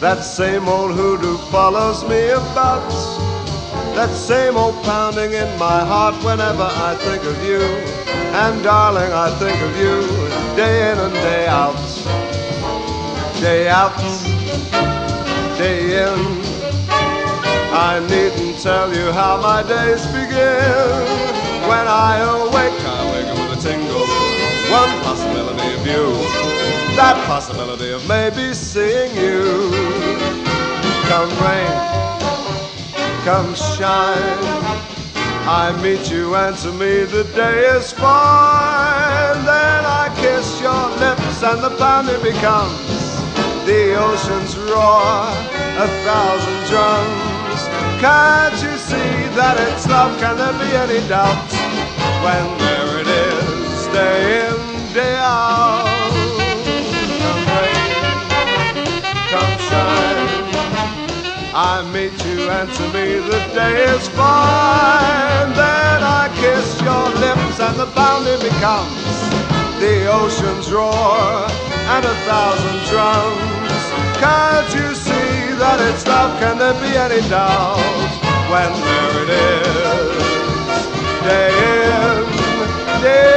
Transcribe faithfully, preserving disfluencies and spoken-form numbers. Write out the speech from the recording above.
That same old hoodoo follows me about. That same old pounding in my heart whenever I think of you. And darling, I think of you day in and day out. Day out, day in. I needn't tell you how my days begin. When I awake, I wake up with a tingle. One possibility of you, that possibility of maybe seeing you. Come rain, come shine, I meet you and to me the day is fine. Then I kiss your lips and the pounding becomes the ocean's roar, a thousand drums. Can't you see that it's love? Can there be any doubt? When there it is, day in, day out. Come rain, come shine, I meet you and to me the day is fine. Then I kiss your lips and the pounding becomes the ocean's roar and a thousand drums. Can't you see that it's love? Can there be any doubt? When there it is, day in, day